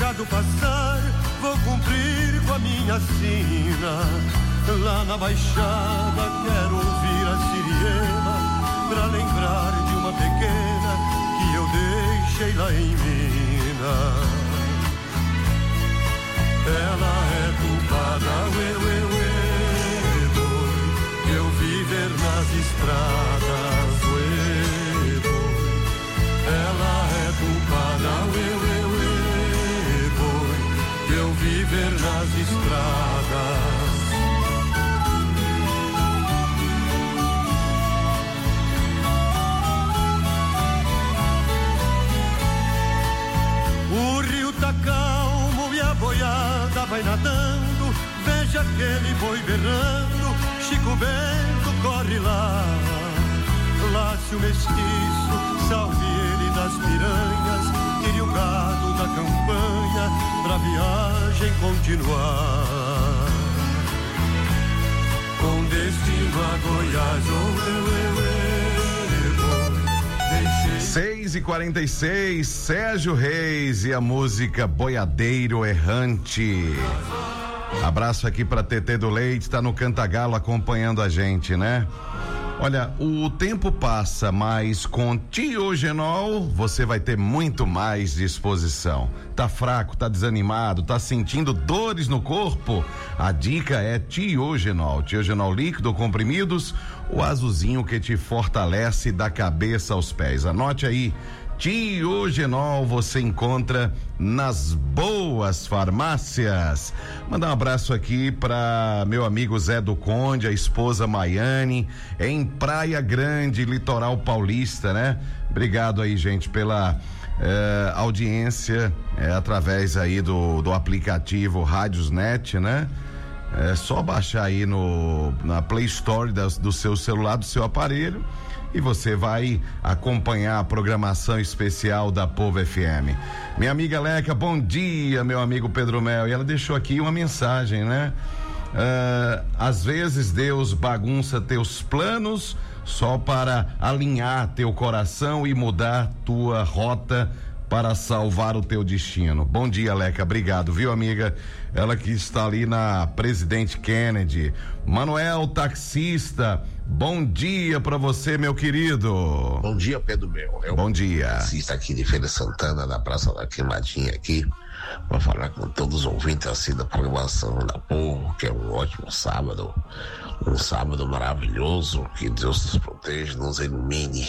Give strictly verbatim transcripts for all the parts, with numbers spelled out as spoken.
gado passar, vou cumprir com a minha sina. Lá na baixada quero ouvir a siriema, pra lembrar de uma pequena que eu deixei lá em Minas. Ela é culpada, uê, uê, uê, boi, de eu viver nas estradas, uê, boi. Ela é culpada, uê, uê, uê, boi, de eu viver nas estradas. O rio tá calmo e a boiada vai nadando, veja aquele boi berrando, Chico Bento corre lá. Lácio mestiço, salve ele das piranhas, tire o gado da campanha pra viagem continuar. Com destino a Goiás, oh, eu, eu, eu, eu, deixei... seis e quarenta e seis, Sérgio Reis e a música Boiadeiro Errante. Abraço aqui pra Tetê do Leite, tá no Cantagalo acompanhando a gente, né? Olha, o tempo passa, mas com Tiogenol você vai ter muito mais disposição. Tá fraco, tá desanimado, tá sentindo dores no corpo? A dica é Tiogenol. Tiogenol líquido ou comprimidos, o azulzinho que te fortalece da cabeça aos pés. Anote aí, Tiogenol você encontra nas boas farmácias. Mandar um abraço aqui para meu amigo Zé do Conde, a esposa Maiane, em Praia Grande, litoral paulista, né? Obrigado aí, gente, pela eh, audiência eh, através aí do, do aplicativo Rádiosnet, né? É só baixar aí no, na Play Store das, do seu celular, do seu aparelho, e você vai acompanhar a programação especial da Povo F M. Minha amiga Leca, bom dia, meu amigo Pedro Mel, e ela deixou aqui uma mensagem, né? Uh, às vezes Deus bagunça teus planos só para alinhar teu coração e mudar tua rota para salvar o teu destino. Bom dia, Leca, obrigado, viu, amiga? Ela que está ali na Presidente Kennedy. Manuel, taxista, bom dia para você, meu querido. Bom dia, Pedro Mel. Eu bom dia. Taxista aqui de Feira Santana, na Praça da Queimadinha aqui, para falar com todos os ouvintes assim da programação da Povo, que é um ótimo sábado, um sábado maravilhoso, que Deus nos proteja, nos ilumine.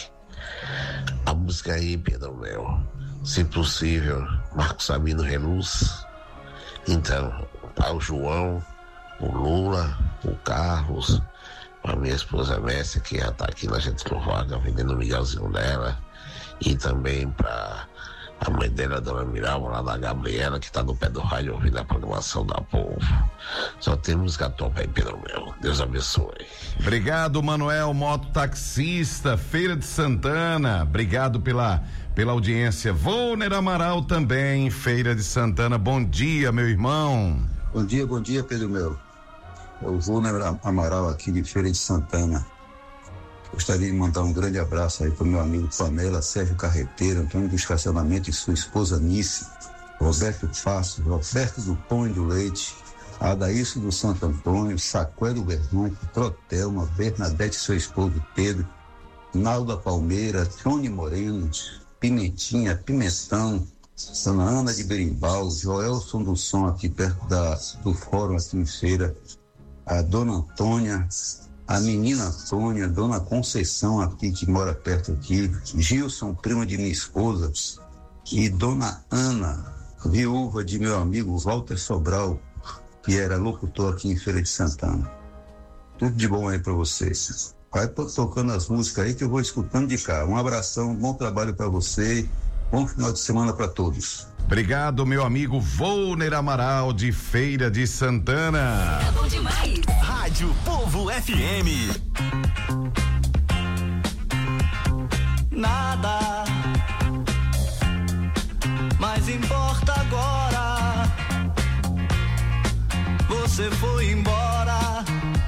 A música aí, Pedro Mel, se possível, Marcos Sabino Reluz. Então, para o João, o Lula, o Carlos, a minha esposa Messia, que já está aqui na Getúlio Vargas vendendo o Miguelzinho dela, e também para a mãe dela, a dona Miralva, lá da Gabriela, que está no pé do rádio ouvindo a programação da Povo. Só tem música top aí, Pedro Mel. Deus abençoe. Obrigado, Manuel, mototaxista, Feira de Santana. Obrigado pela, pela audiência. Volner Amaral também, Feira de Santana. Bom dia, meu irmão. Bom dia, bom dia, Pedro Mel. Eu vou Volner Amaral aqui de Feira de Santana. Gostaria de mandar um grande abraço aí para o meu amigo Pamela, Sérgio Carreteiro, Antônio do Estacionamento e sua esposa Nice, Roberto Fácil, Roberto do Pão e do Leite, Adaílson do Santo Antônio, Saqué do Berrante, Trotelma, Bernadette e seu esposo Pedro, Nalda Palmeira, Tony Moreno, Pimentinha, Pimentão, Dona Ana de Berimbau, Joelson do Som aqui perto da, do fórum aqui em Feira, a Dona Antônia, a menina Antônia, Dona Conceição aqui que mora perto aqui, Gilson, primo de minha esposa, e Dona Ana, viúva de meu amigo Walter Sobral, que era locutor aqui em Feira de Santana. Tudo de bom aí pra vocês. Vai tocando as músicas aí que eu vou escutando de cá. Um abração, bom trabalho pra você, bom final de semana pra todos. Obrigado, meu amigo Volner Amaral de Feira de Santana. É bom demais. Rádio Povo F M. Nada mais importa agora. Você foi embora.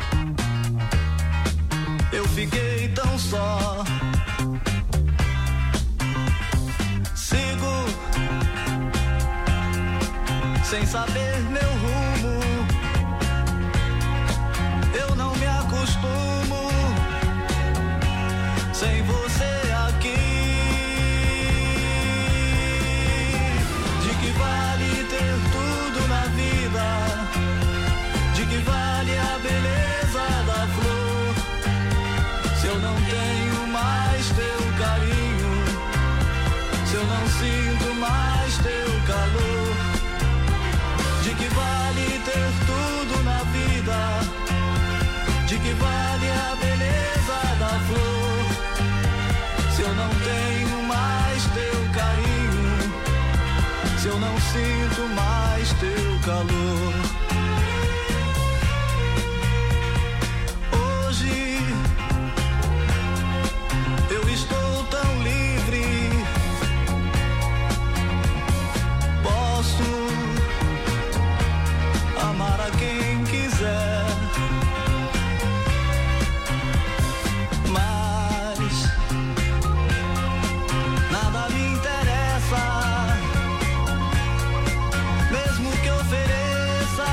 Eu fiquei tão só. Sigo sem saber meu rumo. Eu não me acostumo sem você aqui. De que vale ter tudo na vida? De que vale a beleza da flor? Se eu não tenho mais teu carinho, se eu não sinto mais teu calor. De que vale ter tudo na vida? De que vale a beleza da flor? Se eu não tenho mais teu carinho, se eu não sinto mais teu calor. Hoje eu estou tão livre, posso amar a quem quiser, mas nada me interessa, mesmo que ofereça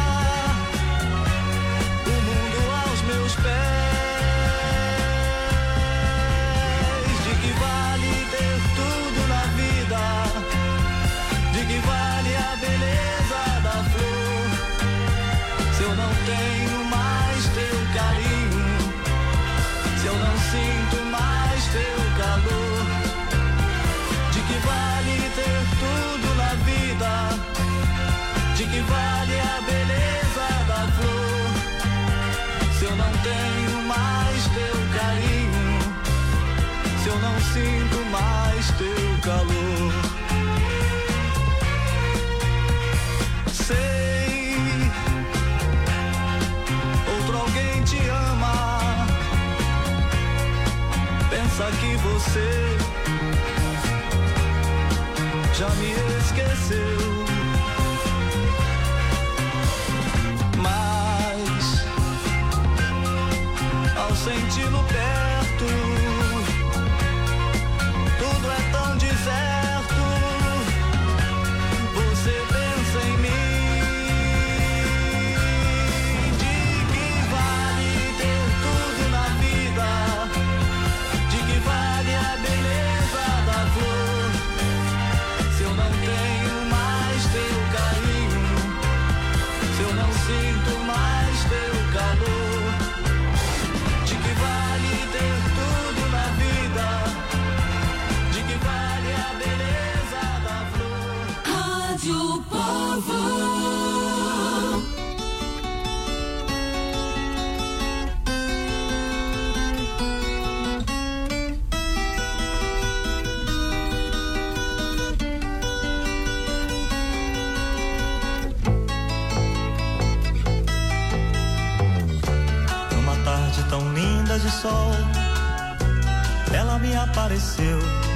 o mundo aos meus pés. De que vale ter tudo na vida? De que vale a beleza da flor? Se eu não tenho mais teu carinho, se eu não sinto mais teu calor. De que vale ter tudo na vida? De que vale a beleza da flor? Se eu não tenho mais teu carinho, se eu não sinto mais teu calor. Sei, outro alguém te ama, pensa que você já me esqueceu, mas ao senti-lo perto, tudo é tão deserto. Você pensa em mim. De que vale ter tudo na vida? De que vale a beleza da flor? Se eu não tenho mais teu carinho, se eu não sinto mais teu calor. De que vale ter tudo na vida? De que vale a beleza da flor? Rádio Povo. Numa tarde tão linda de sol, ela me apareceu,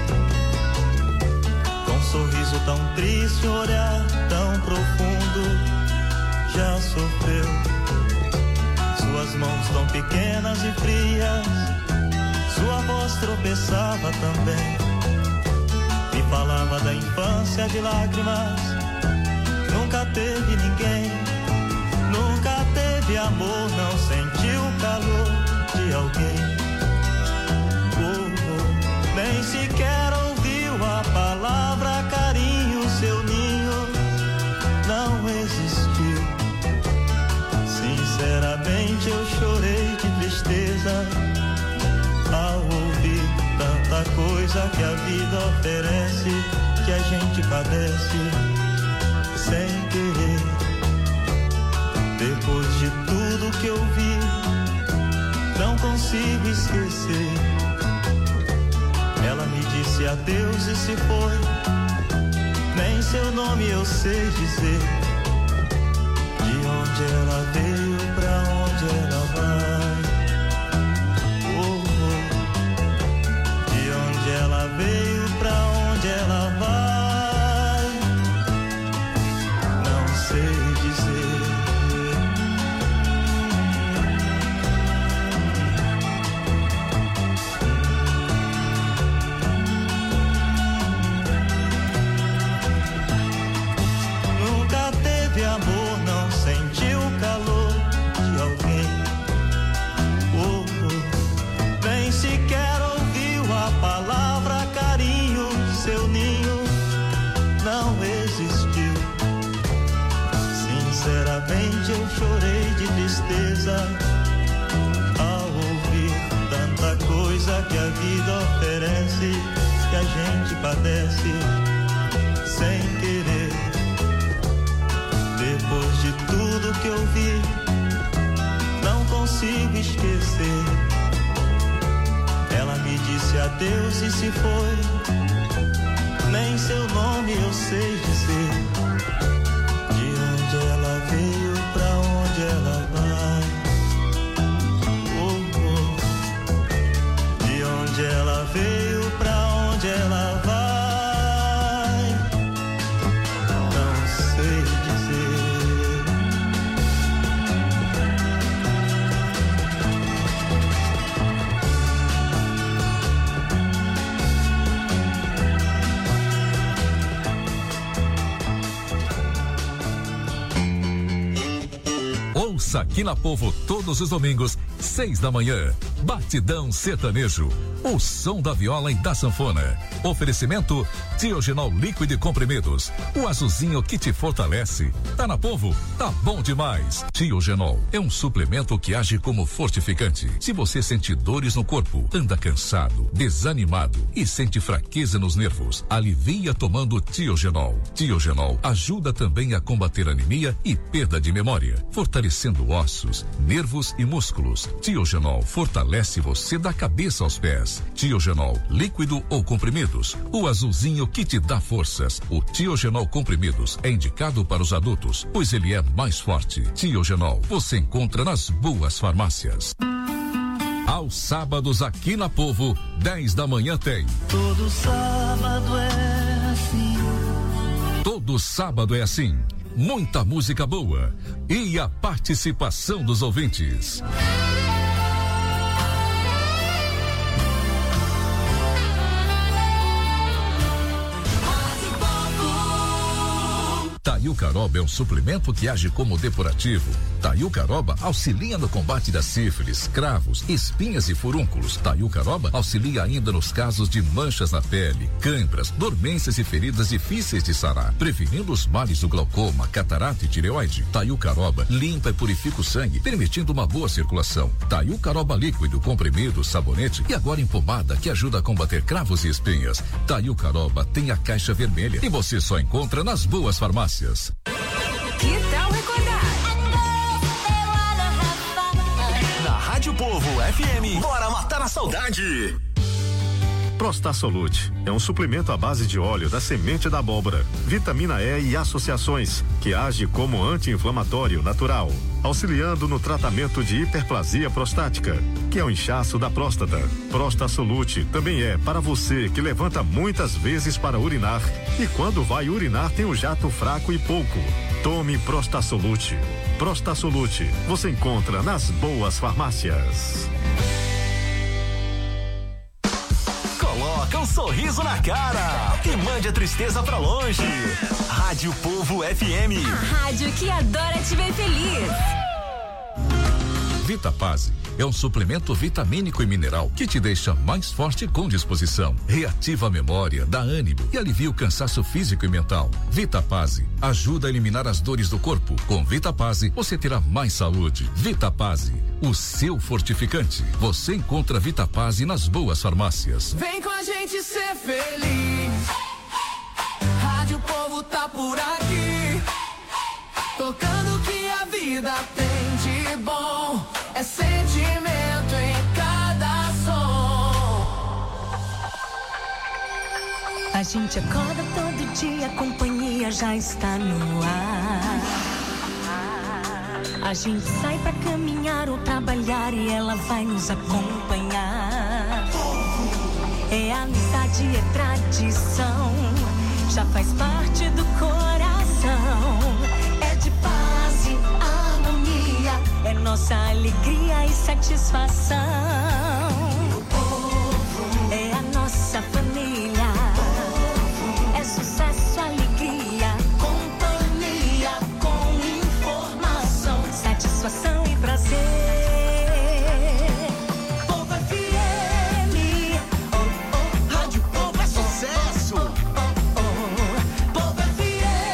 com um sorriso tão triste, um olhar tão profundo. Já sofreu, suas mãos tão pequenas e frias, sua voz tropeçava também, me falava da infância de lágrimas. Nunca teve ninguém, nunca teve amor, não sentiu o calor de alguém. Oh, oh, nem sequer ouviu a palavra carinho, seu ninho não existiu. Sinceramente eu chorei de tristeza ao ouvir tanta coisa que a vida oferece, que a gente padece sem querer. Depois de tudo que eu vi, não consigo esquecer. Ela me disse adeus e se foi, nem seu nome eu sei dizer. De onde ela veio, pra onde ela vai? Oh, oh. De onde ela veio, pra onde ela vai? Não sei dizer. Nunca teve desistiu. Sinceramente eu chorei de tristeza ao ouvir tanta coisa que a vida oferece, que a gente padece sem querer. Depois de tudo que eu vi, não consigo esquecer. Ela me disse adeus e se foi. Nem seu nome eu sei dizer. De onde ela veio, pra onde ela vai. Oh, oh. De onde ela veio, pra onde ela vai. Não sei dizer. Ouça aqui na Povo todos os domingos, seis da manhã. Batidão Sertanejo. O som da viola e da sanfona. Oferecimento Tiogenol líquido e comprimidos. O azulzinho que te fortalece. Tá na Povo? Tá bom demais. Tiogenol é um suplemento que age como fortificante. Se você sente dores no corpo, anda cansado, desanimado e sente fraqueza nos nervos, alivia tomando Tiogenol. Tiogenol ajuda também a combater anemia e perda de memória, fortalecendo ossos, nervos e músculos. Tiogenol fortalece você da cabeça aos pés. Tiogenol, líquido ou comprimidos. O azulzinho que te dá forças. O Tiogenol comprimidos é indicado para os adultos, pois ele é mais forte. Tiogenol, você encontra nas boas farmácias. Aos sábados aqui na Povo, dez da manhã tem. Todo sábado é assim. Todo sábado é assim. Muita música boa e a participação dos ouvintes. Taiucaroba é um suplemento que age como depurativo. Taiucaroba auxilia no combate da sífilis, cravos, espinhas e furúnculos. Taiucaroba auxilia ainda nos casos de manchas na pele, câimbras, dormências e feridas difíceis de sarar, prevenindo os males do glaucoma, catarata e tireoide. Taiucaroba limpa e purifica o sangue, permitindo uma boa circulação. Taiucaroba líquido, comprimido, sabonete e agora em pomada, que ajuda a combater cravos e espinhas. Taiucaroba tem a caixa vermelha e você só encontra nas boas farmácias. Que tal recordar? Na Rádio Povo F M, bora matar a saudade. Prostasolute é um suplemento à base de óleo da semente da abóbora, vitamina E e associações, que age como anti-inflamatório natural, auxiliando no tratamento de hiperplasia prostática, que é o inchaço da próstata. Prostasolute também é para você que levanta muitas vezes para urinar e quando vai urinar tem um jato fraco e pouco. Tome Prostasolute. Prostasolute você encontra nas boas farmácias. Coloca um sorriso na cara e mande a tristeza pra longe. Rádio Povo F M. A rádio que adora te ver feliz. Vitapase é um suplemento vitamínico e mineral que te deixa mais forte com disposição, reativa a memória, dá ânimo e alivia o cansaço físico e mental. Vitapase ajuda a eliminar as dores do corpo. Com Vitapase você terá mais saúde. Vitapase, o seu fortificante. Você encontra Vitapase nas boas farmácias. Vem com a gente ser feliz. Rádio Povo tá por aqui, tocando o que a vida tem de bom. É sentimento em cada som. A gente acorda todo dia, a companhia já está no ar. A gente sai pra caminhar ou trabalhar e ela vai nos acompanhar. É amizade, é tradição, já faz parte do coração. É de paz e harmonia, é nossa alegria e satisfação. É a nossa família, é sucesso, alegria, companhia com informação, satisfação e prazer. Povo F M, oh, oh, Rádio Povo é sucesso. Oh, oh, oh, Povo F M.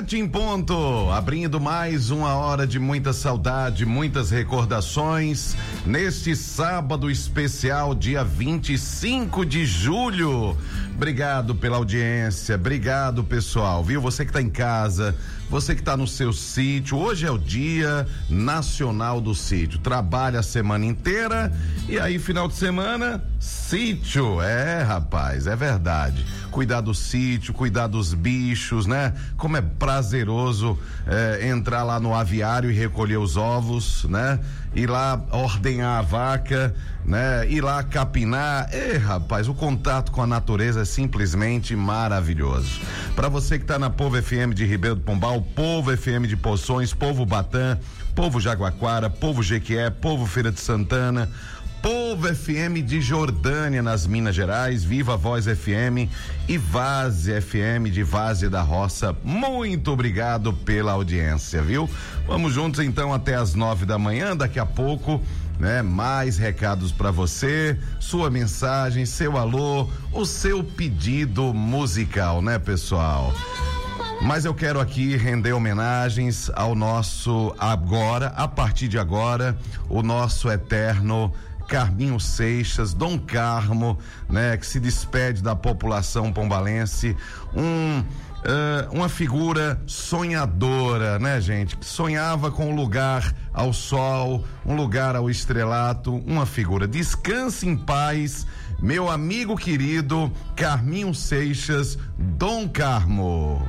Sete em ponto, abrindo mais uma hora de muita saudade, muitas recordações, neste sábado especial, dia vinte e cinco de julho. Obrigado pela audiência, obrigado pessoal, viu? Você que tá em casa, você que tá no seu sítio, hoje é o Dia Nacional do Sítio, trabalha a semana inteira e aí final de semana, sítio, é rapaz, é verdade, cuidar do sítio, cuidar dos bichos, né? Como é prazeroso é, entrar lá no aviário e recolher os ovos, né? Ir lá ordenhar a vaca, né? Ir lá capinar, é rapaz, o contato com a natureza é simplesmente maravilhoso. Para você que tá na Povo F M de Ribeiro do Pombal, Povo F M de Poções, Povo Batã, Povo Jaguaquara, Povo Jequié, Povo Feira de Santana, Povo F M de Jordânia, nas Minas Gerais, Viva Voz F M e Vaze F M de Vaze da Roça. Muito obrigado pela audiência, viu? Vamos juntos então até as nove da manhã, daqui a pouco, né? Mais recados para você, sua mensagem, seu alô, o seu pedido musical, né, pessoal? Mas eu quero aqui render homenagens ao nosso agora, a partir de agora, o nosso eterno Carminho Seixas, Dom Carmo, né, que se despede da população pombalense, um uh, uma figura sonhadora, né, gente, que sonhava com um lugar ao sol, um lugar ao estrelato, uma figura. Descanse em paz, meu amigo querido Carminho Seixas, Dom Carmo.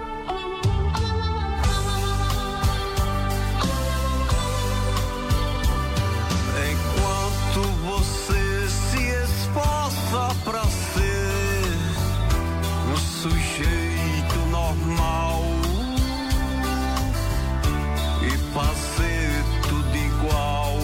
Pra ser um sujeito normal e fazer tudo igual,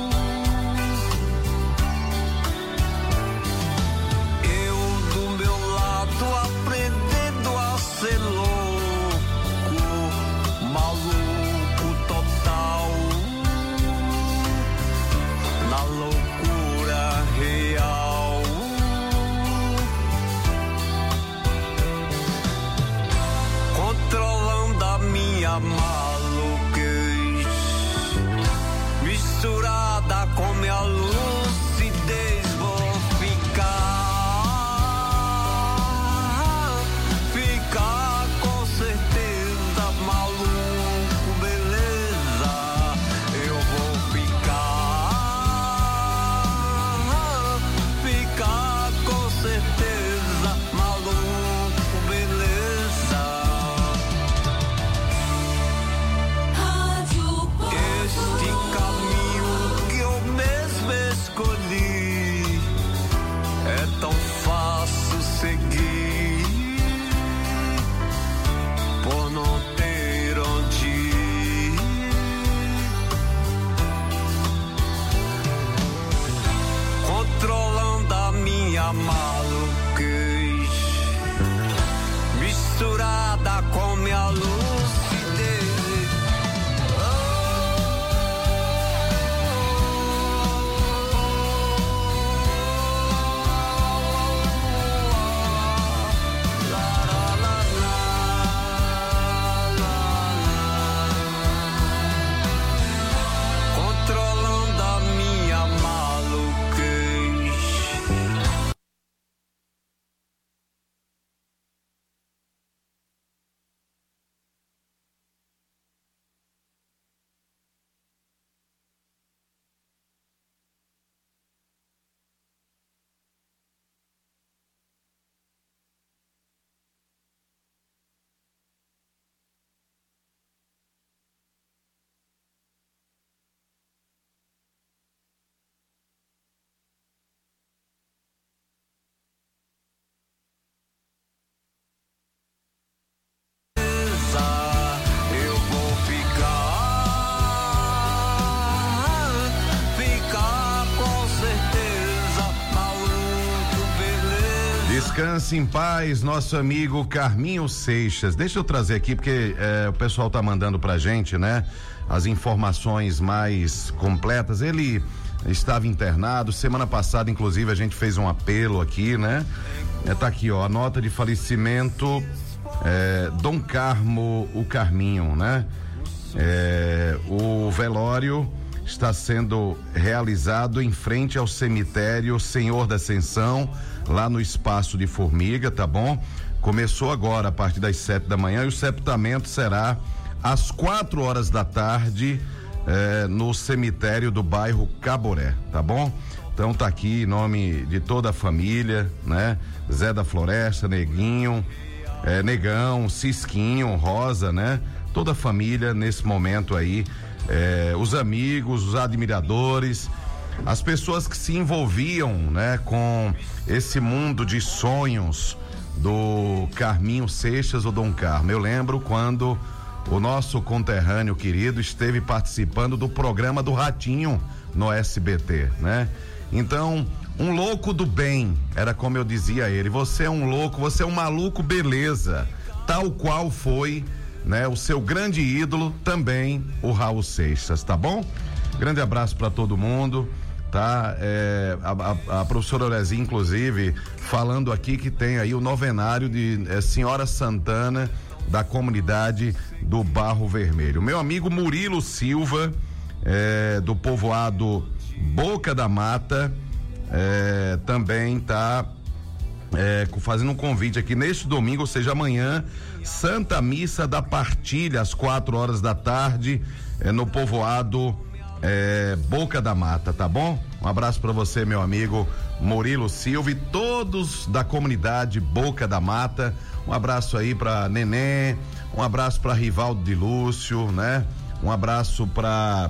eu do meu lado aprendendo a ser louco, maluco total, na loucura real. Controlando a minha maluquez, misturada com minha lucidez, vou ficar, ficar com certeza maluco, beleza, eu vou ficar, ficar com certeza maluco, beleza. É tão fácil seguir por não ter onde ir. Controlando a minha maluquez, misturada com minha lucidez. Descanse em paz, nosso amigo Carminho Seixas. Deixa eu trazer aqui, porque é, o pessoal tá mandando pra gente, né? As informações mais completas. Ele estava internado, semana passada, inclusive, a gente fez um apelo aqui, né? É, tá aqui, ó, a nota de falecimento é, Dom Carmo, o Carminho, né? É, o velório está sendo realizado em frente ao cemitério Senhor da Ascensão, lá no Espaço de Formiga, tá bom? Começou agora a partir das sete da manhã e o sepultamento será às quatro horas da tarde eh, no cemitério do bairro Caboré, tá bom? Então tá aqui em nome de toda a família, né? Zé da Floresta, Neguinho, eh, Negão, Cisquinho, Rosa, né? Toda a família nesse momento aí, eh, os amigos, os admiradores, as pessoas que se envolviam, né? Com esse mundo de sonhos do Carminho Seixas, o Dom Carmo. Eu lembro quando o nosso conterrâneo querido esteve participando do programa do Ratinho no S B T, né? Então, um louco do bem, era como eu dizia a ele, você é um louco, você é um maluco, beleza, tal qual foi, né? O seu grande ídolo também, o Raul Seixas, tá bom? Grande abraço para todo mundo. Tá, é, a, a, a professora Orezinha, inclusive, falando aqui que tem aí o novenário de é, Senhora Santana da comunidade do Barro Vermelho. Meu amigo Murilo Silva, é, do povoado Boca da Mata, é, também tá é, fazendo um convite aqui neste domingo, ou seja, amanhã, Santa Missa da Partilha, às quatro horas da tarde, é, no povoado É, Boca da Mata, tá bom? Um abraço para você, meu amigo Murilo Silva e todos da comunidade Boca da Mata. Um abraço aí para Neném, um abraço para Rivaldo de Lúcio, né? Um abraço para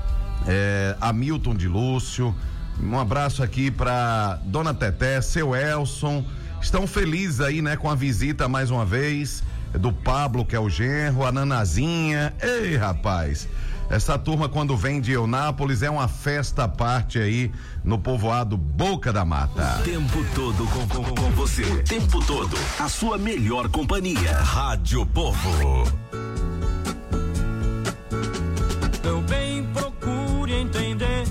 é, Hamilton de Lúcio, um abraço aqui para Dona Teté, seu Elson. Estão felizes aí, né? Com a visita mais uma vez do Pablo, que é o genro, a Nanazinha. Ei, rapaz! Essa turma, quando vem de Eunápolis, é uma festa à parte aí no povoado Boca da Mata. O tempo todo com, com, com você. O tempo todo. A sua melhor companhia. Rádio Povo. Meu bem, procure entender.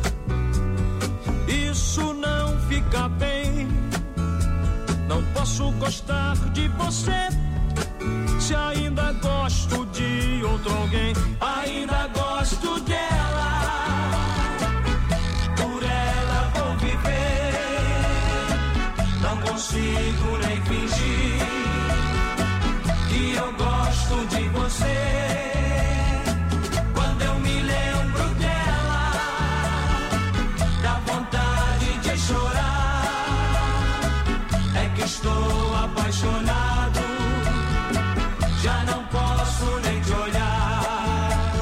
Isso não fica bem. Não posso gostar de você se ainda gosto de outro alguém. Ainda gosto dela, por ela vou viver. Não consigo nem fingir que eu gosto de você. Quando eu me lembro dela, dá vontade de chorar. É que estou apaixonado, já não posso nem te olhar.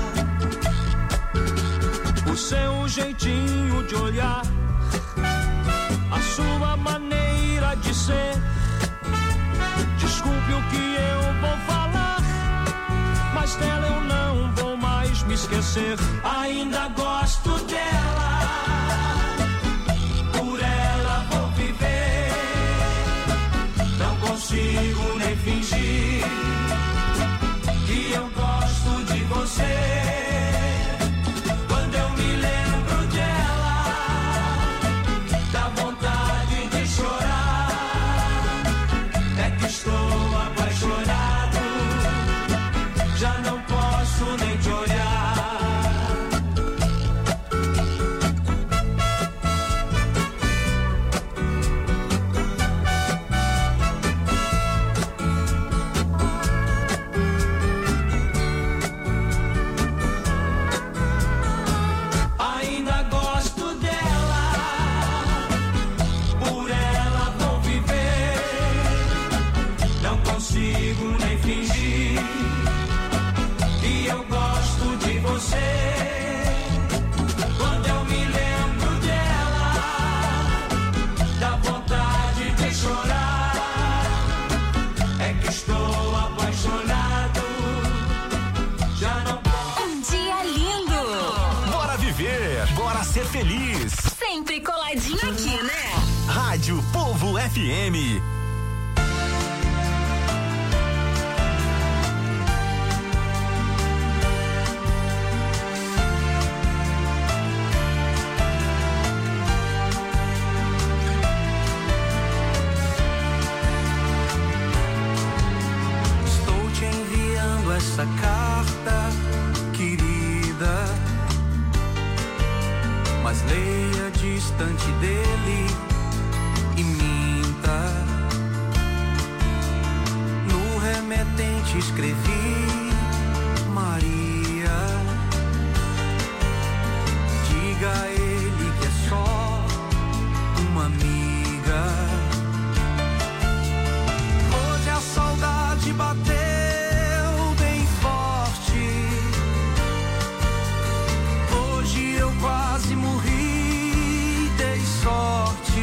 O seu jeitinho de olhar, a sua maneira de ser. Desculpe o que eu vou falar, mas dela eu não vou mais me esquecer. Ainda gosto dela, por ela vou viver. Não consigo nem fingir que eu gosto de você. Quando eu me lembro dela, dá vontade de chorar. É que estou apaixonado, já não posso nem te olhar. Ser feliz. Sempre coladinho aqui, né? Rádio Povo F M. mas leia distante dele e minta. No remetente escrevi Maria. Diga a ele que é só uma amiga. Hoje a saudade bateu bem forte. Hoje eu quase morri, dei sorte.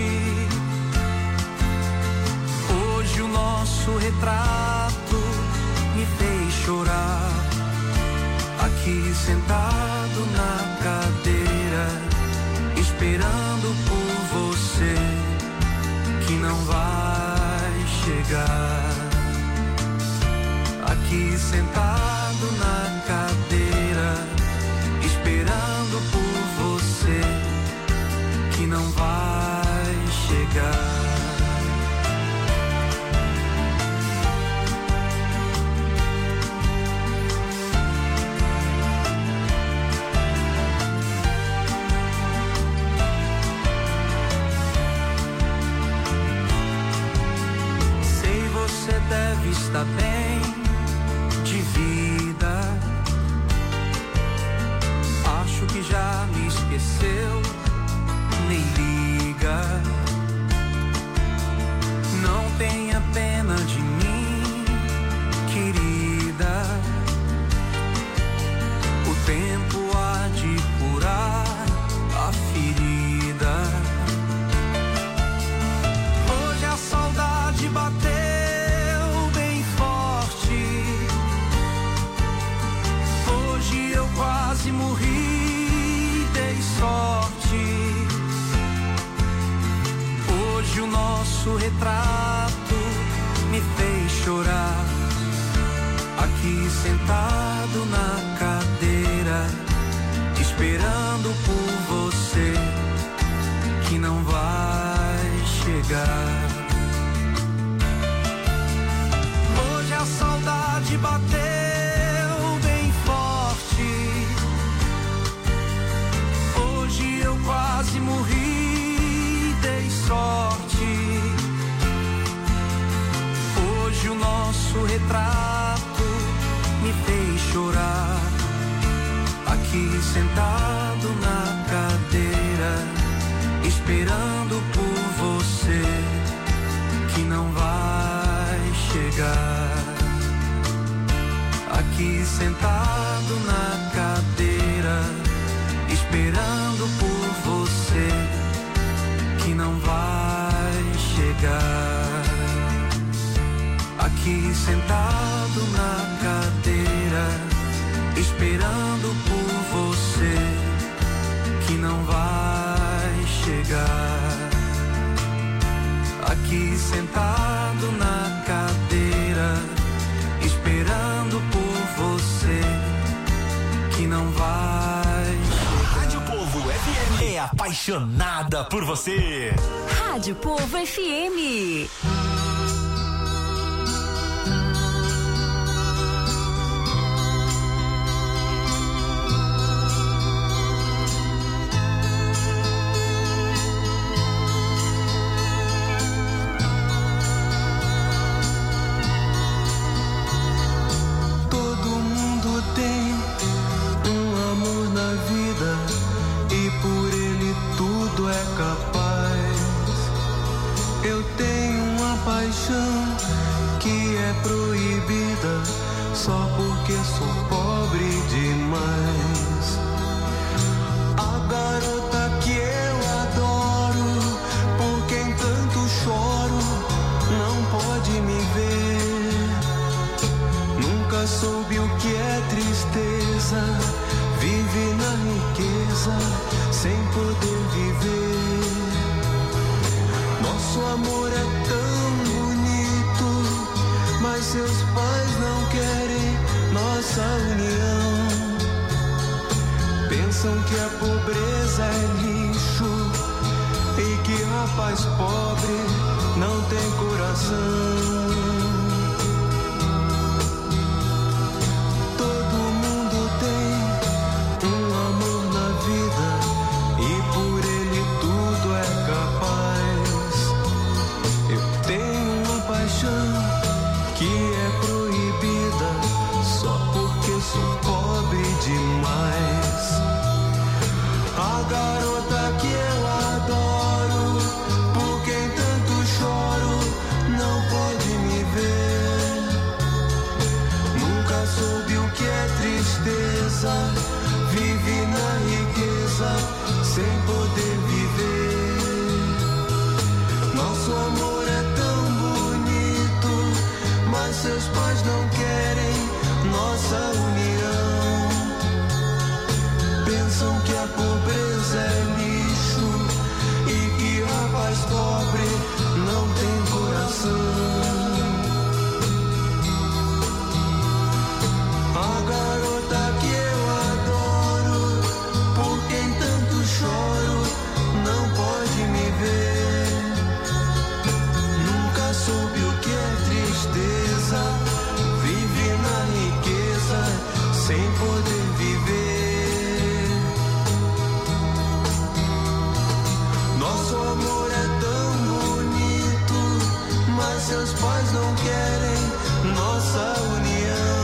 Hoje o nosso retrato me fez chorar. Aqui sentado na cadeira, esperando por você que não vai chegar. Aqui sentado na cadeira, esperando por você que não vai chegar. Você deve estar bem de vida. Acho que já me esqueceu, nem liga. Não tenha pena de mim, querida. O tempo há de curar a ferida. Hoje a saudade bateu quase morri, dei sorte. Hoje o nosso retrato me fez chorar. Aqui sentado na cadeira, esperando por você que não vai chegar. Hoje a saudade bateu quase morri, dei sorte. Hoje o nosso retrato me fez chorar. Aqui sentado na cadeira, esperando por você que não vai chegar. Aqui sentado na cadeira, esperando por você que não vai chegar. Aqui sentado na cadeira, esperando por você que não vai chegar. Aqui sentado na cadeira, esperando por você que não vai. Rádio Povo F M é apaixonada por você. Rádio Povo F M. Que é proibida só porque sou pobre demais. A garota que eu adoro, por quem tanto choro, não pode me ver. Nunca soube o que é tristeza, vive na riqueza sem poder viver. Nosso amor é tão bonito, mas seus pais não querem nossa união. Pensam que a pobreza é lixo e que rapaz pobre não tem coração. Todo mundo tem um amor na vida e por seus pais não querem nossa união. Pensam que a pobreza é lixo e que rapaz pobre não tem coração. A garota que eu adoro, por quem tanto choro, não pode me ver. Nunca soube o que é tristeza, vive na riqueza sem poder viver. Nosso amor é tão bonito, mas seus pais não querem nossa união.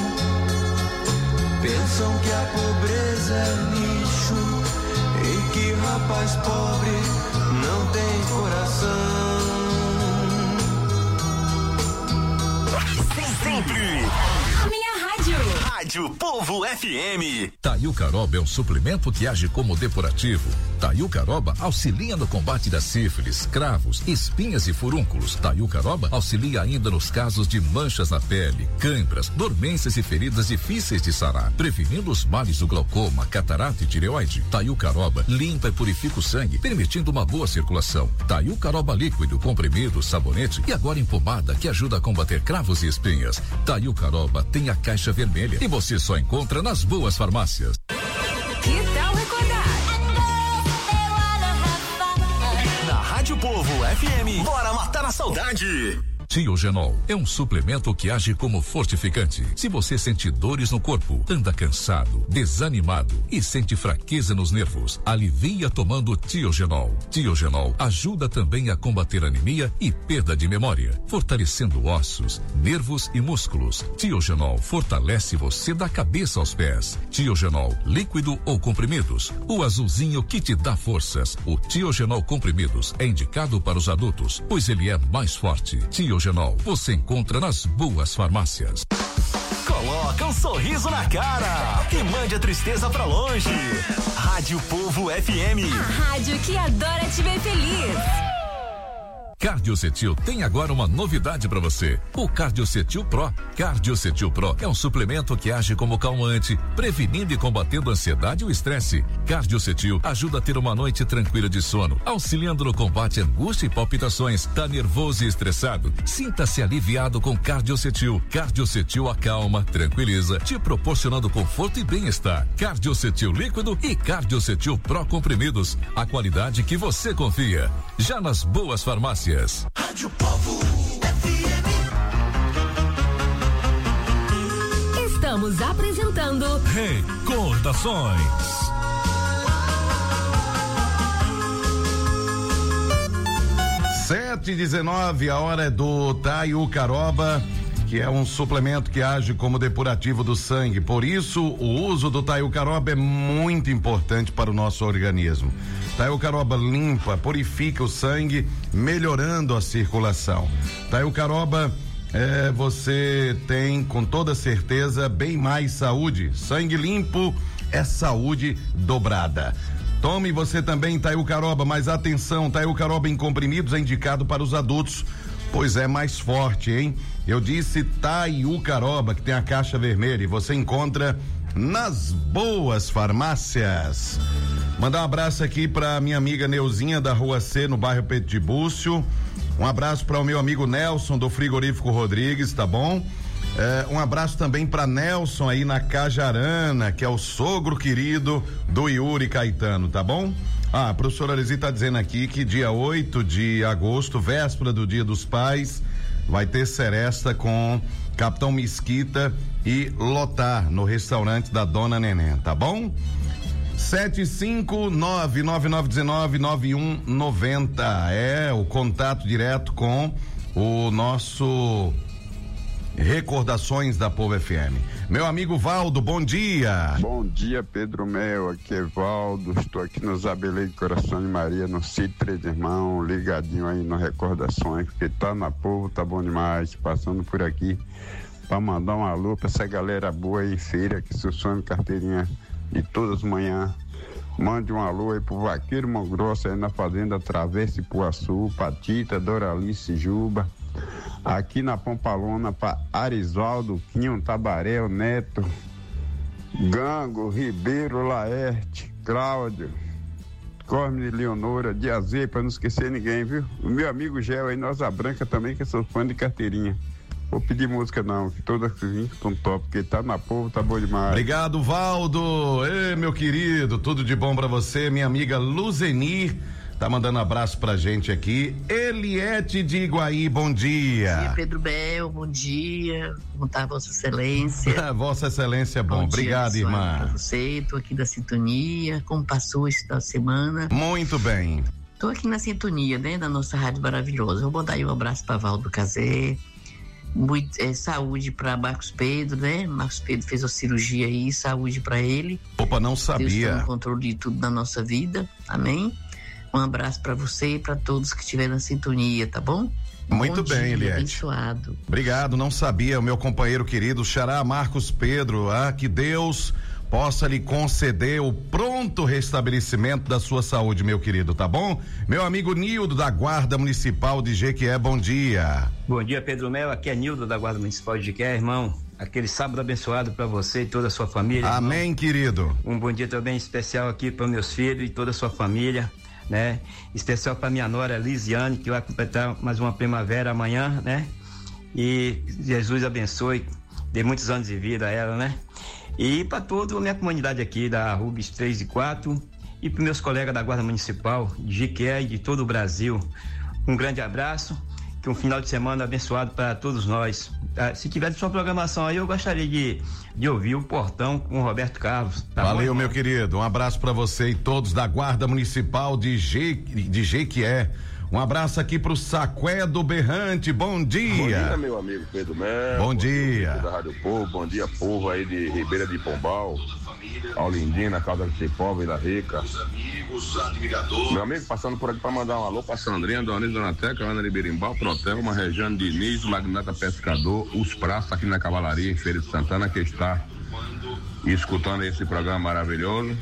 Pensam que a pobreza é lixo e que rapaz pobre não tem coração. Sempre. A minha rádio. Rádio Povo F M. Taiucaroba é um suplemento que age como depurativo. Taiucaroba auxilia no combate da sífilis, cravos, espinhas e furúnculos. Taiucaroba auxilia ainda nos casos de manchas na pele, câimbras, dormências e feridas difíceis de sarar, prevenindo os males do glaucoma, catarata e tireoide. Taiucaroba limpa e purifica o sangue, permitindo uma boa circulação. Taiucaroba líquido, comprimido, sabonete e agora em pomada, que ajuda a combater cravos e espinhas. Taiucaroba tem a caixa vermelha e você só encontra nas boas farmácias. Que tal recordar? Na Rádio Povo F M, bora matar a saudade. Tiogenol é um suplemento que age como fortificante. Se você sente dores no corpo, anda cansado, desanimado e sente fraqueza nos nervos, alivia tomando Tiogenol. Tiogenol ajuda também a combater anemia e perda de memória, fortalecendo ossos, nervos e músculos. Tiogenol fortalece você da cabeça aos pés. Tiogenol líquido ou comprimidos, o azulzinho que te dá forças. O Tiogenol comprimidos é indicado para os adultos, pois ele é mais forte. Tiogenol você encontra nas boas farmácias. Coloca um sorriso na cara e mande a tristeza pra longe. Rádio Povo F M. A rádio que adora te ver feliz. Cardiocetil tem agora uma novidade para você. O Cardiocetil Pro. Cardiocetil Pro é um suplemento que age como calmante, prevenindo e combatendo a ansiedade e o estresse. Cardiocetil ajuda a ter uma noite tranquila de sono, auxiliando no combate à angústia e palpitações. Tá nervoso e estressado? Sinta-se aliviado com Cardiocetil. Cardiocetil acalma, tranquiliza, te proporcionando conforto e bem-estar. Cardiocetil líquido e Cardiocetil Pro comprimidos. A qualidade que você confia. Já nas boas farmácias. Rádio Povo F M. Estamos apresentando Recordações. Sete e dezenove, a hora é do Taiucaroba, que é um suplemento que age como depurativo do sangue. Por isso, o uso do Taiucaroba é muito importante para o nosso organismo. Taiucaroba limpa, purifica o sangue, melhorando a circulação. Taiucaroba, é, você tem com toda certeza bem mais saúde. Sangue limpo é saúde dobrada. Tome você também Taiucaroba, mas atenção, Taiucaroba em comprimidos é indicado para os adultos, pois é mais forte, hein? Eu disse Taiucaroba, que tem a caixa vermelha, e você encontra nas boas farmácias. Mandar um abraço aqui pra minha amiga Neuzinha da Rua C, no bairro Pedro de Búcio. Um abraço para o meu amigo Nelson do Frigorífico Rodrigues, tá bom? É, um abraço também para Nelson aí na Cajarana, que é o sogro querido do Yuri Caetano, tá bom? Ah, a professora Lizzy tá dizendo aqui que dia oito de agosto, véspera do Dia dos Pais, vai ter seresta com Capitão Mesquita e Lotar no restaurante da Dona Neném, tá bom? sete cinco nove nove nove um nove nove um nove zero é o contato direto com o nosso Recordações da Povo F M. Meu amigo Valdo, bom dia. Bom dia, Pedro Mel, aqui é Valdo, estou aqui no Zabelê de Coração de Maria, no sítio Três Irmãos, ligadinho aí no Recordações, porque tá na Povo, tá bom demais, passando por aqui para mandar um alô pra essa galera boa aí em feira, que sussando carteirinha de todas as manhãs. Mande um alô aí pro Vaqueiro Mongrosso aí na Fazenda Travessa Ipuaçu, Patita, Doralice Juba, aqui na Pompalona para Arisvaldo, Quinho, Tabaréu, Neto, Gango, Ribeiro, Laerte, Cláudio, Cosme, Leonora, de Azê, para não esquecer ninguém, viu? O meu amigo Gel aí, Nossa Branca também, que eu sou fã de carteirinha. Vou pedir música não, que todas estão top, porque tá na povo, tá bom demais. Obrigado, Valdo. Ei, meu querido, tudo de bom pra você. Minha amiga Luzenir tá mandando abraço pra gente aqui. Eliette de Iguaí, bom dia. Bom dia, Pedro Bel, bom dia. Como tá Vossa Excelência? Vossa Excelência é bom. Bom Obrigado, dia, irmã. Pra você, tô aqui da sintonia. Como passou esse final de semana? Muito bem. Tô aqui na sintonia, né, da nossa rádio maravilhosa. Vou mandar aí um abraço pra Valdo Cazé. Muito, é, saúde para Marcos Pedro, né? Marcos Pedro fez a cirurgia aí, saúde para ele. Opa, não sabia. Deus está no controle de tudo na nossa vida, amém? Um abraço para você e para todos que estiverem na sintonia, tá bom? Muito bom bem, dia, Eliette. Abençoado. Obrigado, não sabia, o meu companheiro querido Xará Marcos Pedro, ah, que Deus possa lhe conceder o pronto restabelecimento da sua saúde, meu querido, tá bom? Meu amigo Nildo da Guarda Municipal de Jequié, bom dia. Bom dia, Pedro Mel, aqui é Nildo da Guarda Municipal de Jequié, irmão. Aquele sábado abençoado para você e toda a sua família. Amém, irmão. Querido. Um bom dia também especial aqui para meus filhos e toda a sua família, né? Especial para minha nora Lisiane, que vai completar mais uma primavera amanhã, né? E Jesus abençoe, dê muitos anos de vida a ela, né? E para toda a minha comunidade aqui da Rubens três e quatro e para meus colegas da Guarda Municipal de Jequié e de todo o Brasil, um grande abraço, que um final de semana abençoado para todos nós. Ah, se tiver de sua programação aí, eu gostaria de, de ouvir o Portão com o Roberto Carlos. Tá Valeu, bom, meu querido, um abraço para você e todos da Guarda Municipal de, Je... de Jequié. Um abraço aqui pro Saqué do Berrante, bom dia. Bom dia, meu amigo Pedro Mel. Bom, bom dia. dia da Rádio Povo, bom dia, povo aí de Ribeira de Pombal, Aulindina, Calda de Cipó, Vila Rica. Meu amigo, passando por aqui para mandar um alô pra Sandrinha, Dona Nisa, Dona Teca, Ana de Birimbau, Protelma, Regiane Diniz, Magnata Pescador, os praças aqui na Cavalaria, em Feira de Santana, que está escutando esse programa maravilhoso.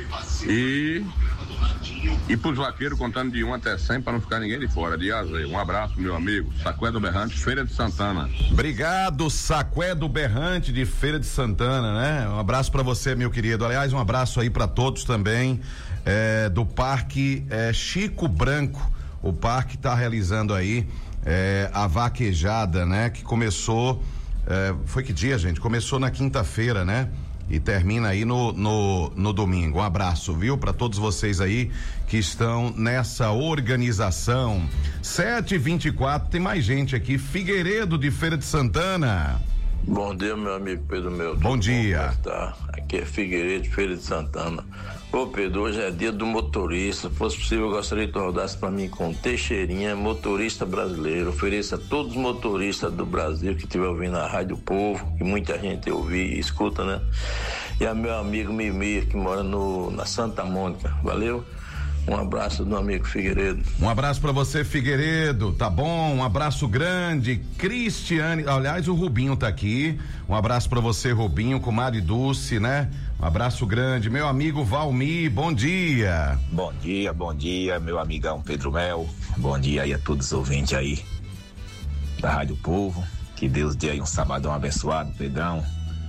E E pros vaqueiros contando de um até cem para não ficar ninguém de fora, de Azê. Um abraço, meu amigo. Saqué do Berrante, Feira de Santana. Obrigado, Saqué do Berrante de Feira de Santana, né? Um abraço para você, meu querido. Aliás, um abraço aí para todos também é, do Parque é, Chico Branco. O parque tá realizando aí é, a vaquejada, né? Que começou, é, foi que dia, gente? Começou na quinta-feira, né? E termina aí no, no, no domingo. Um abraço, viu? Para todos vocês aí que estão nessa organização. sete e vinte e quatro, tem mais gente aqui. Figueiredo de Feira de Santana. Bom dia, meu amigo Pedro Mel. Bom dia. Bom, tá? Aqui é Figueiredo de Feira de Santana. Ô Pedro, hoje é dia do motorista. Se fosse possível, eu gostaria que tu rodasse pra mim com Teixeirinha, motorista brasileiro. Ofereça a todos os motoristas do Brasil que estiver ouvindo a Rádio Povo, que muita gente ouve e escuta, né? E a meu amigo Mimir, que mora no, na Santa Mônica. Valeu? Um abraço do amigo Figueiredo. Um abraço pra você, Figueiredo, tá bom? Um abraço grande, Cristiane, aliás, o Rubinho tá aqui, um abraço pra você, Rubinho, comadre Dulce, né? Um abraço grande, meu amigo Valmir, bom dia. Bom dia, bom dia, meu amigão Pedro Mel, bom dia aí a todos os ouvintes aí da Rádio Povo, que Deus dê aí um sabadão abençoado, Pedrão,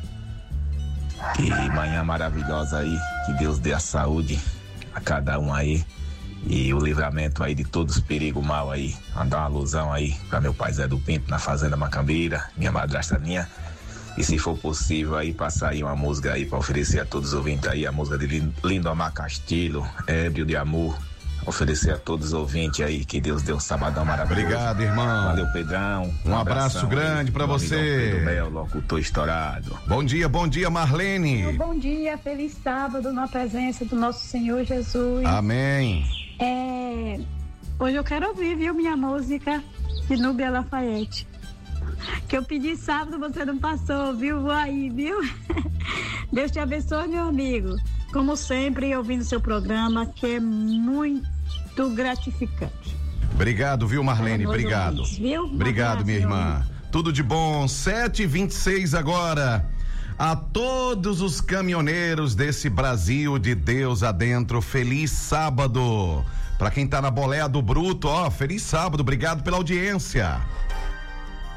que manhã maravilhosa aí, que Deus dê a saúde a cada um aí e o livramento aí de todos os perigos mal aí. Mandar uma alusão aí pra meu pai Zé do Pinto na Fazenda Macambeira, minha madrasta Ninha, e se for possível aí passar aí uma música aí pra oferecer a todos os ouvintes aí, a música de Lindomar Castilho, Ébrio de Amor, oferecer a todos os ouvintes aí, que Deus dê um sabadão maravilhoso. Obrigado, irmão. Valeu, Pedrão. Um, um abraço grande aí pra você. Pedro Mel, locutor estourado. Bom dia, bom dia, Marlene. Bom dia, feliz sábado na presença do nosso Senhor Jesus. Amém. É, hoje eu quero ouvir, viu, minha música de Núbia Lafayette. Que eu pedi sábado, você não passou, viu? Vou aí, viu? Deus te abençoe, meu amigo. Como sempre, ouvindo seu programa, que é muito gratificante. Obrigado, viu, Marlene? Obrigado. Ouvintes, viu? Obrigado, minha irmã. Tudo de bom. sete e vinte e seis agora. A todos os caminhoneiros desse Brasil de Deus adentro, feliz sábado. Pra quem tá na boleia do bruto, ó, feliz sábado. Obrigado pela audiência.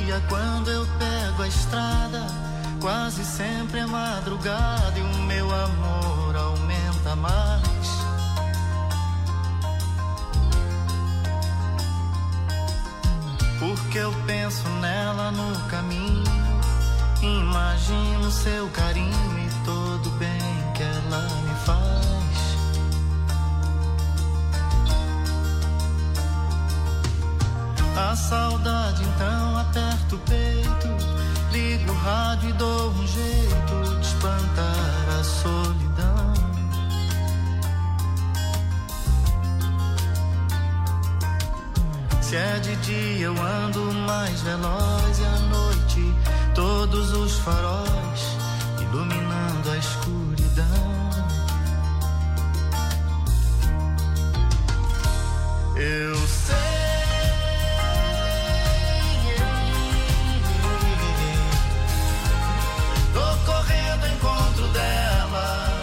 dia quando eu pego a estrada, quase sempre é madrugada e o meu amor aumenta mais. Porque eu penso nela no caminho, imagino seu carinho e todo o bem que ela me faz. A saudade então aperta o peito, ligo o rádio e dou um jeito de espantar a solidão. Se é de dia eu ando mais veloz e à noite todos os faróis iluminando a escuridão. Eu sei, tô correndo ao encontro dela,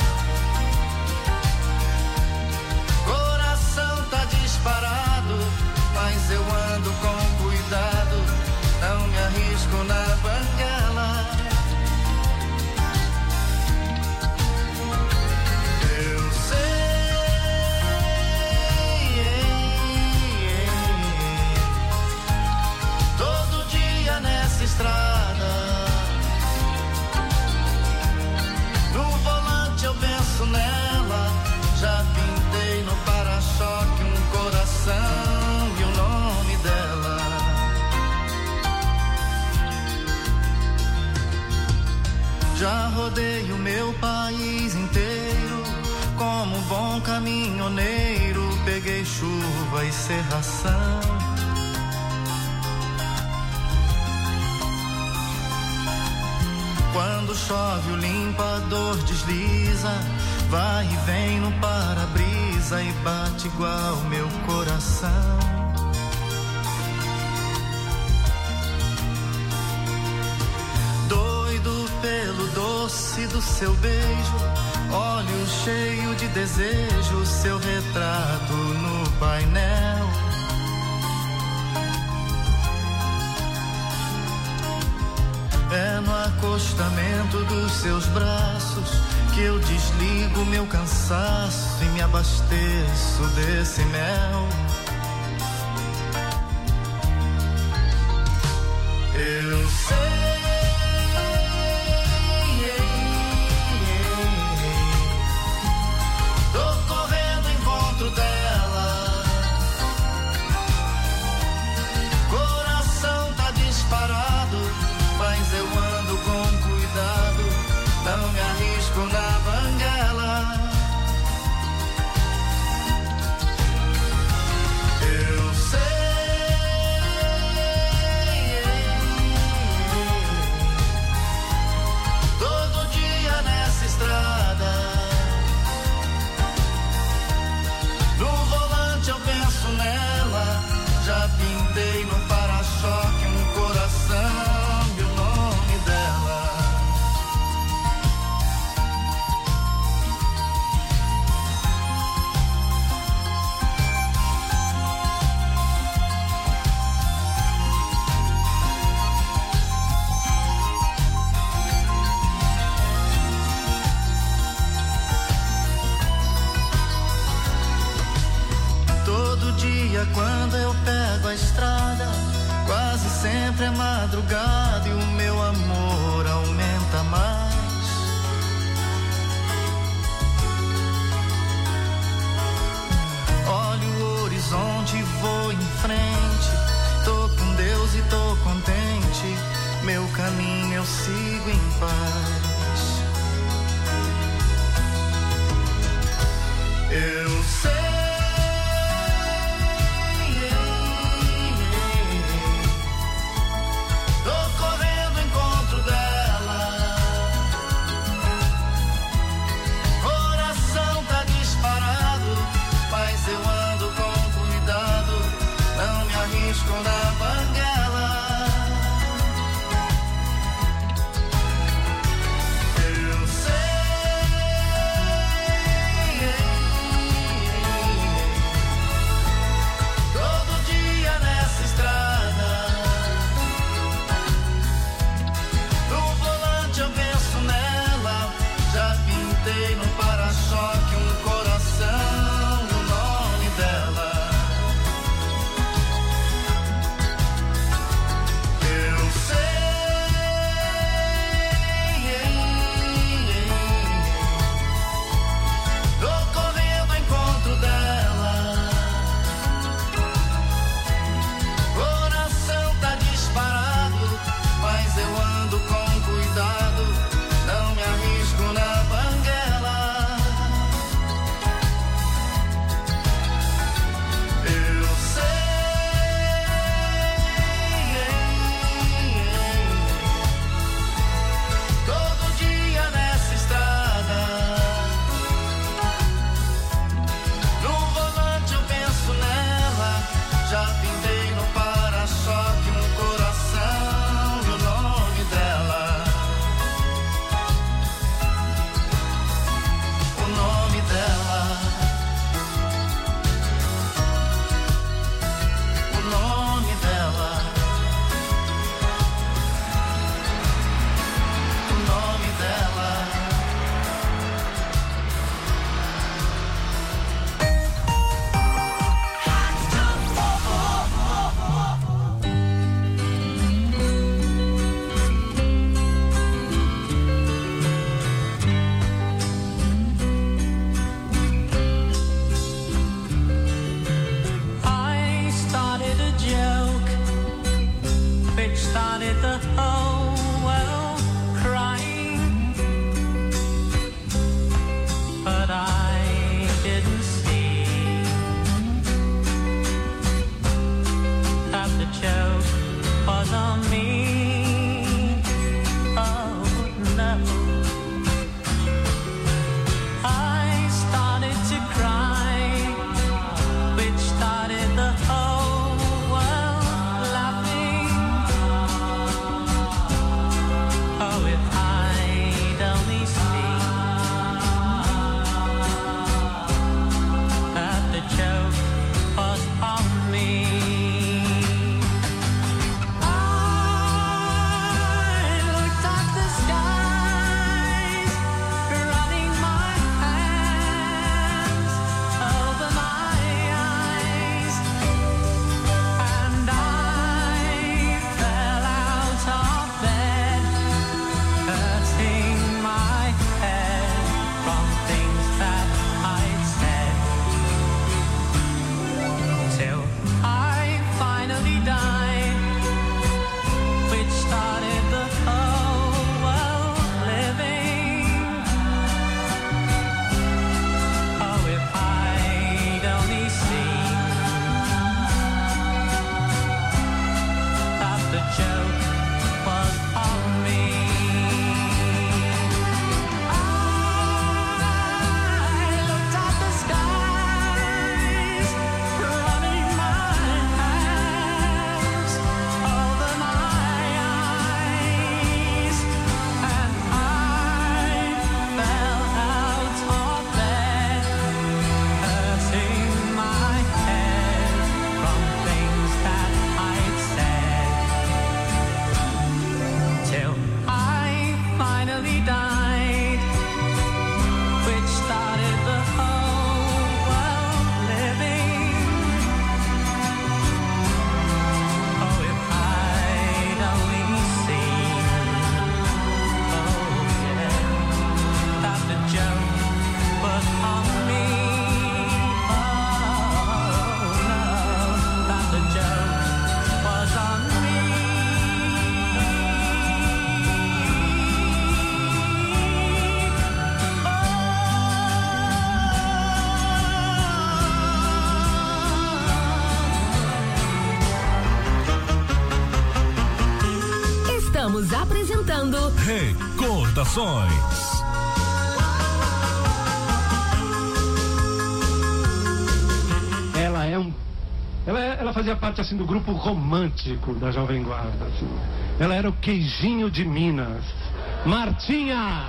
coração tá disparado, mas eu ando com cuidado, não me arrisco na banguela. Eu sei, todo dia nessa estrada, no volante eu penso nela, já pintei no para-choque um coração e o nome dela. Já rodei o meu país inteiro, como um bom caminhoneiro, peguei chuva e cerração. Quando chove o limpador desliza, vai e vem no para-brisa e bate igual meu coração. Doido pelo doce do seu beijo, olho cheio de desejo, seu retrato no painel. É no acostamento dos seus braços que eu desligo meu cansaço e me abasteço desse mel. Eu sei, tô correndo ao encontro dela, coração tá disparado, mas eu ando com cuidado, não me arrisco na banguela. Eu sei, todo dia nessa estrada, no volante eu penso nela, já pintei no para-choque um coração. Quando eu pego a estrada, quase sempre é madrugada e o meu amor aumenta mais. Olho o horizonte e vou em frente, tô com Deus e tô contente, meu caminho eu sigo em paz. Eu sei, na banguela. Eu sei, he died, which started the whole world living. Oh, if I'd only seen, oh yeah, that the joke was on me. Oh no, that the joke was on me. Estamos apresentando Recordações. Ela é um. Ela, é- ela fazia parte assim do grupo romântico da Jovem Guarda. Assim. Ela era o queijinho de Minas. Martinha!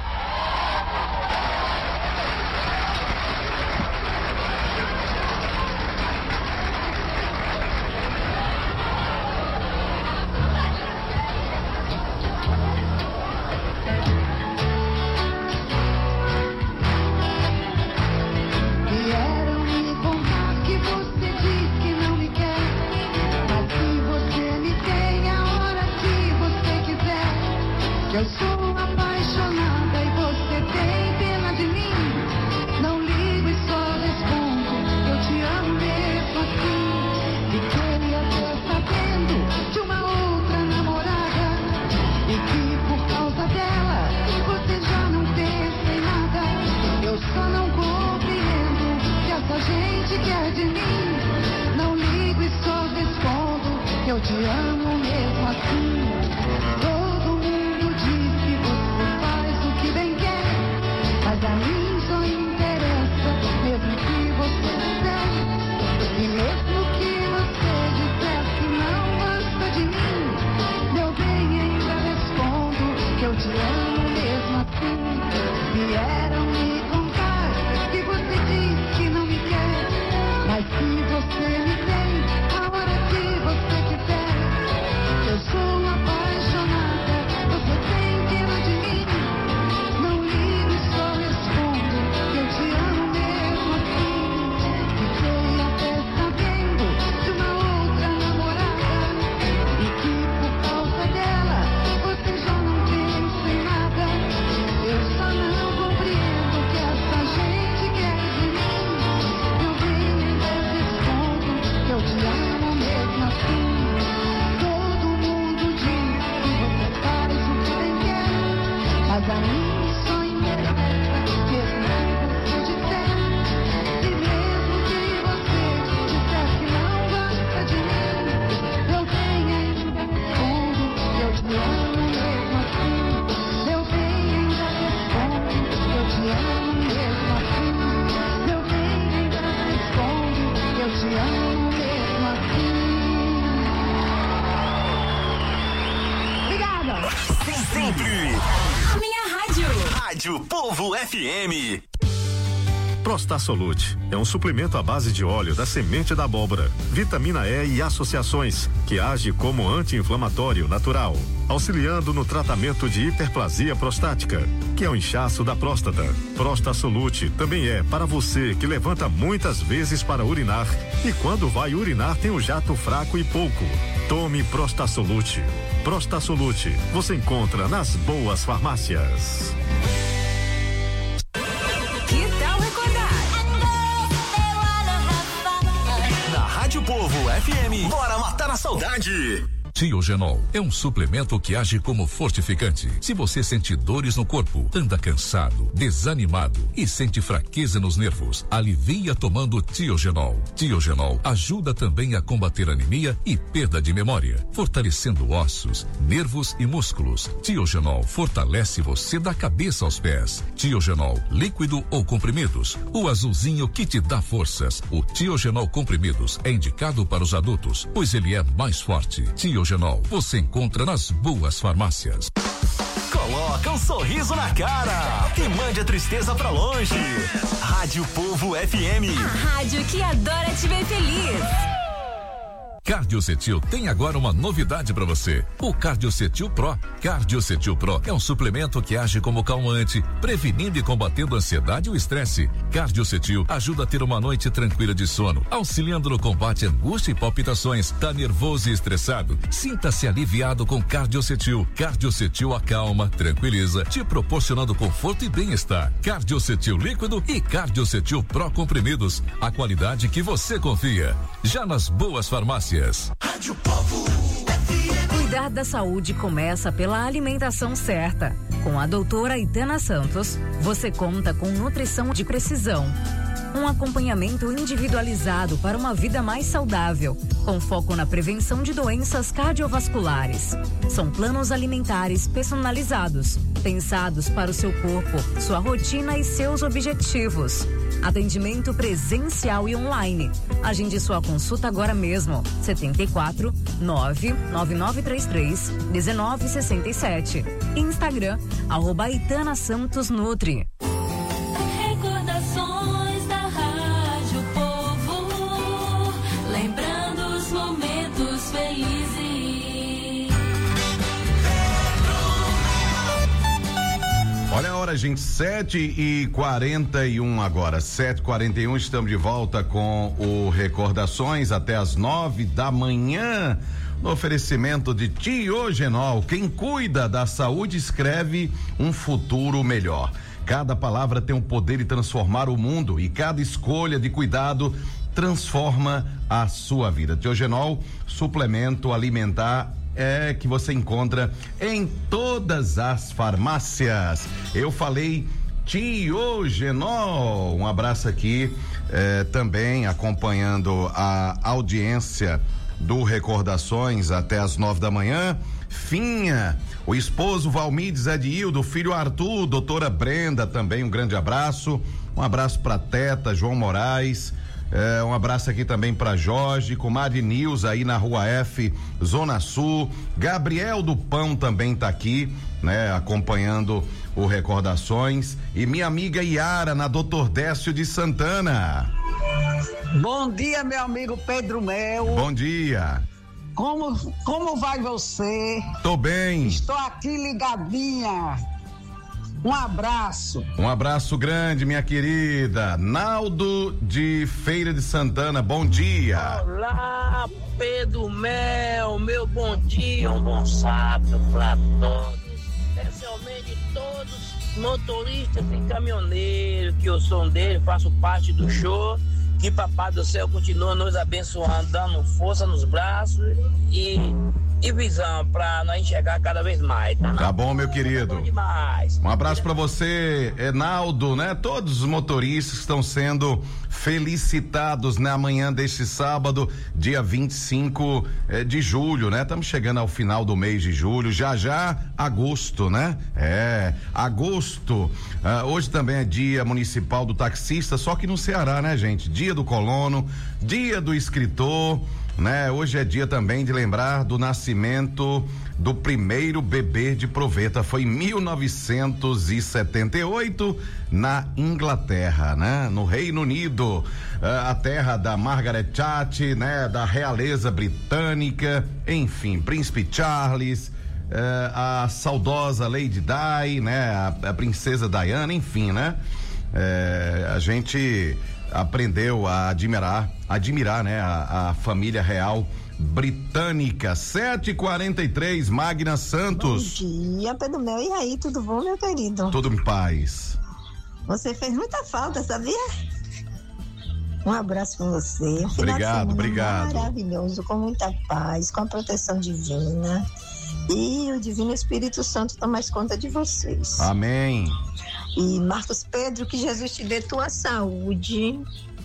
Vieram me contar que você diz que não me quer, mas se você me tem a hora que você quiser. Que eu sou apaixonada e você tem pena de mim. Não ligo e só respondo, eu te amo mesmo assim. Fiquei até sabendo de uma outra namorada e que por causa dela você já não pensa em nada. Eu só não compreendo que essa gente quer de mim. Não ligo e só respondo, eu te amo mesmo assim. Todo mundo diz que você faz o que bem quer, mas a mim só interessa mesmo que você quiser. E mesmo que você disser que não gosta de mim, meu bem, ainda respondo que eu te amo mesmo assim. Vieram me contar que você diz que não me quer, mas se você me tem a hora que você quiser. Eu sou apaixonada, você tem pena de mim. Não ligo e só respondo que eu te amo mesmo assim. Fiquei até sabendo de uma outra namorada e que por causa dela você já não pensa em nada. Eu só não compreendo que essa gente quer de mim. Meu bem, ainda respondo que eu te amo mesmo assim. Todo mundo diz que você faz o que bem quer, mas a mim só interessa mesmo que você disser. E mesmo que você disser que não gosta de mim, meu bem, ainda respondo que eu te amo mesmo assim. Meu bem, ainda respondo que eu te amo mesmo assim. Meu bem, ainda respondo que eu te amo mesmo assim. Obrigada! Sempre. A minha rádio. Rádio Povo F M. Prostasolute é um suplemento à base de óleo da semente da abóbora, vitamina E e associações, que age como anti-inflamatório natural, auxiliando no tratamento de hiperplasia prostática, que é o inchaço da próstata. Prostasolute também é para você que levanta muitas vezes para urinar e quando vai urinar tem o jato fraco e pouco. Tome Prostasolute. Prostasolute você encontra nas boas farmácias. Que tal recordar? Na Rádio Povo F M, bora matar a saudade. Tiogenol é um suplemento que age como fortificante. Se você sente dores no corpo, anda cansado, desanimado e sente fraqueza nos nervos, alivia tomando Tiogenol. Tiogenol ajuda também a combater anemia e perda de memória, fortalecendo ossos, nervos e músculos. Tiogenol fortalece você da cabeça aos pés. Tiogenol, líquido ou comprimidos, o azulzinho que te dá forças. O Tiogenol comprimidos é indicado para os adultos, pois ele é mais forte. Tiogenol você encontra nas boas farmácias. Coloca um sorriso na cara e mande a tristeza pra longe. Rádio Povo F M. A rádio que adora te ver feliz. Cardiocetil tem agora uma novidade para você. O Cardiocetil Pro. Cardiocetil Pro é um suplemento que age como calmante, prevenindo e combatendo a ansiedade e o estresse. Cardiocetil ajuda a ter uma noite tranquila de sono, auxiliando no combate à angústia e palpitações. Tá nervoso e estressado? Sinta-se aliviado com Cardiocetil. Cardiocetil acalma, tranquiliza, te proporcionando conforto e bem-estar. Cardiocetil líquido e Cardiocetil Pro comprimidos. A qualidade que você confia. Já nas boas farmácias. Rádio Povo. Cuidar da saúde começa pela alimentação certa. Com a doutora Itana Santos, você conta com nutrição de precisão. Um acompanhamento individualizado para uma vida mais saudável, com foco na prevenção de doenças cardiovasculares. São planos alimentares personalizados, pensados para o seu corpo, sua rotina e seus objetivos. Atendimento presencial e online. Agende sua consulta agora mesmo. setenta e quatro, nove nove nove três três, um nove seis sete. Instagram, arroba Itana Santos Nutri. Recordações da Rádio Povo, lembrando os momentos felizes. Olha a hora, gente, sete e quarenta e um agora, sete e quarenta e um, estamos de volta com o Recordações até as nove da manhã, no oferecimento de Tiogenol. Quem cuida da saúde escreve um futuro melhor. Cada palavra tem o poder de transformar o mundo e cada escolha de cuidado transforma a sua vida. Tiogenol, suplemento alimentar, é que você encontra em todas as farmácias. Eu falei Tiogenol. Um abraço aqui, eh, também acompanhando a audiência do Recordações até as nove da manhã. Finha, o esposo Valmides Edildo, o filho Arthur, doutora Brenda, também um grande abraço. Um abraço pra Teta, João Moraes. É, um abraço aqui também para Jorge, comadre Nilza aí na Rua F, Zona Sul. Gabriel do Pão também tá aqui, né, acompanhando o Recordações. E minha amiga Yara na doutor Décio de Santana. Bom dia, meu amigo Pedro Mel. Bom dia. Como, como vai você? Tô bem. Estou aqui ligadinha. Um abraço. Um abraço grande, minha querida. Naldo de Feira de Santana, bom dia. Olá, Pedro Mel, meu bom dia, um bom sábado para todos, especialmente todos os motoristas e caminhoneiros, que eu sou um deles, faço parte do show. Que Papai do Céu continua nos abençoando, dando força nos braços e, e visão pra nós enxergar cada vez mais. Tá, tá bom, meu querido. Bom demais. Um abraço pra você, Enaldo, né? Todos os motoristas estão sendo felicitados na manhã deste sábado, dia vinte e cinco eh, de julho, né? Estamos chegando ao final do mês de julho, já já agosto, né? É, agosto. Ah, hoje também é dia municipal do taxista, só que no Ceará, né, gente? Dia do colono, dia do escritor, né? Hoje é dia também de lembrar do nascimento do primeiro bebê de proveta, foi em mil novecentos e setenta e oito na Inglaterra, né? No Reino Unido, a terra da Margaret Thatcher, né? Da realeza britânica, enfim, Príncipe Charles, eh, a saudosa Lady Di, né? A, a princesa Diana, enfim, né? Eh, a gente aprendeu a admirar, admirar, né? A, a família real britânica. Sete e quarenta e três, Magna Santos. Bom dia, Pedro Mel. E aí, tudo bom, meu querido? Tudo em paz. Você fez muita falta, sabia? Um abraço pra você. Um obrigado, obrigado. Maravilhoso, com muita paz, com a proteção divina. E o Divino Espírito Santo toma mais conta de vocês. Amém. E Marcos Pedro, que Jesus te dê tua saúde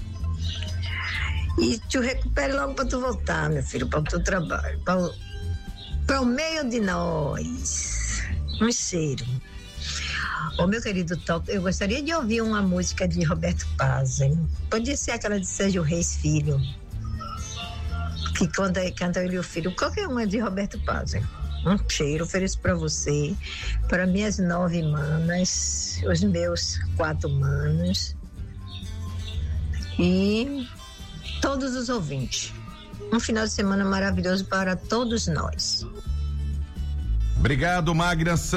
e te recupere logo para tu voltar, meu filho, para o teu trabalho, para o meio de nós. Um cheiro. Ô, meu querido Top, eu gostaria de ouvir uma música de Roberto Paz, hein? Pode ser aquela de Sérgio Reis Filho, que quando canta ele e o filho, qualquer uma de Roberto Paz, hein? Um cheiro, ofereço para você, para minhas nove manas, os meus quatro manos e todos os ouvintes. Um final de semana maravilhoso para todos nós. Obrigado, Magna.